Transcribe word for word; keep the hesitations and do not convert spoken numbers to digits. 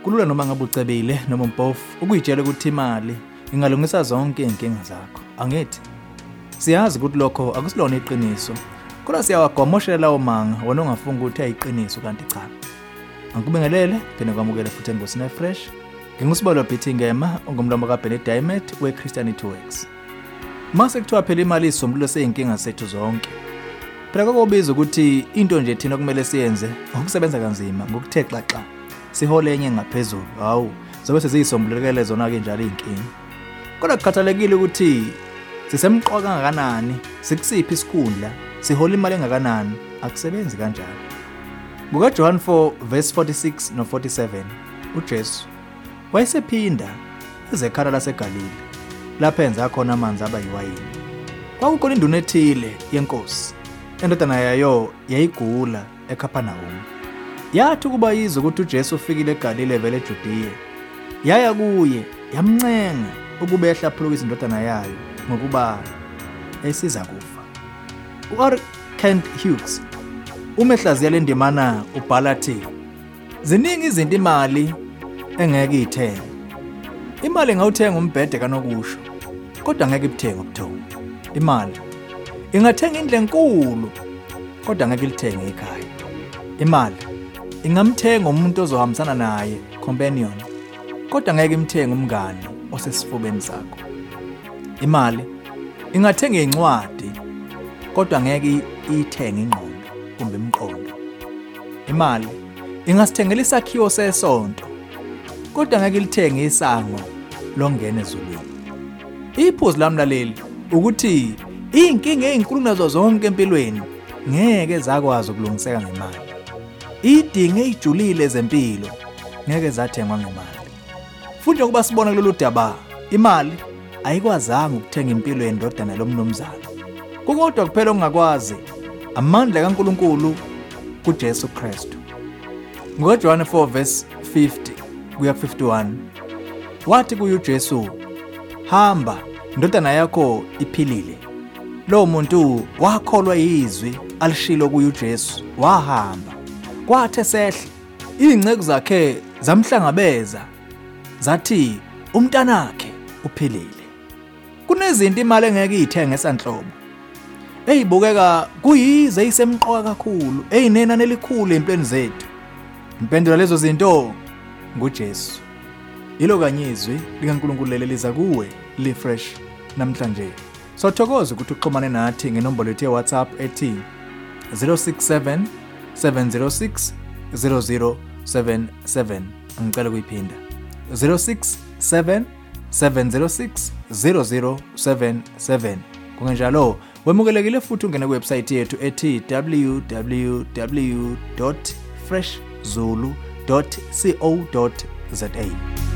kulula noma ngabe ucebile noma umpofu ukuyitshela ukuthi imali ingalungisa zonke inkinga zakho. Angithi siyazi ukuthi lokho akusilona iqiniso. Kodwa siyawagomoshela lawo manga wona ongafunga ukuthi ayiqiniso kanti cha. Angikubingelele phela kwamukela futhi ngosina fresh. Ngingusibalo Bithi Ngema ongumlomo kaBenny Diamond weChristianity Works. Mase kuthiwa phela imali isombululo seyinkinga sethu zonke. Phela kokubiza ukuthi into nje thina kumele siyenze ukusebenza kanzima ngokuthe xaxa. Sihole enye ngaphezulu. Hawu, zobe seziyisombulukele zona ke njalo inkinga. Kodwa kukhathalekile ukuthi sisemqoka kangakanani, sikusiphi isikhundla, sihola imali engakanani, akusebenzi kanjalo. Buka John four verse forty-six no forty-seven, uJesu wayesephinda ezekhala laseGalile, lapha enza khona amanzi aba yiwayini. Kwakukhona induna ethile yenkosi, endodana yayo yayigula eKapanawum. Yathi kuba yizo ukuthi uJesu ufikile eGalile vele eJudiya, yaya kuye yamncenga ukuba ehlaphulukise indodana yayo ngokuba esiza kufa. U-R. Kent Hughes umehlaziya le ndimana ubhala athi, ziningi izinto imali engeke ithenge. Imali ngawuthenga umbhede kanokusho, kodwa ngeke ibuthenga ubuthongo. Imali ingathenga indle enkulu, kodwa ngeke ilithenge ekhaya. Imali ingamthenga umuntu ozohambisana naye, companion, kodwa ngeke imthenga umngane osesifubeni sakho. Imali ingathenga incwadi, kodwa ngeke ithenge ingqondo kumbe imqondo. Imali ingasithengela isakhiwo sesonto, kodwa ngeke ilithenge isango longena ezulwini. Iphuzu lamlaleli ukuthi inkinga ezinkulu nazo zonke empilweni ngeke zakwazi ukulungiseka ngemali. Idinge ejulile ezempilo ngeke zathengwa ngemali. Futhi ukuba sibona kulolu daba, imali ayikwazanga ukuthenga impilo yendodana lomnumzana. Kukodwa kuphela ongakwazi amandla kaNkuluNkulu kuJesu Kristu. NgoJohn four verse fifty kuya fifty-one, wathi kuye uJesu, hamba, indodana yakho iphilile. Lo muntu wakholwa izwi alishilo kuye uJesu, wahamba. Kwathe sehle ingceke zakhe zamhlangabeza, zathi umntanakhe uphilile. Kunezinto imali engeke ithenge esanhlobo, eyibukeka kuyize isemqoka kakhulu, eyinenani elikhulu empilweni zethu. Impendulo lezo zinto nguJesu. Yilo kanyizwi likaNkulunkulu leli liza kuwe li fresh namhlanje. Sothokoza ukuthi uxhumane nathi ngenombolo yethu WhatsApp ethi zero six seven seven zero six zero zero seven seven. Ngicela ukuyiphinda zero six seven seven zero six zero zero seven seven. Kungenjalo wemukelekile futhi ungena kuwebsite yethu ethi w w w dot fresh zulu dot co dot za.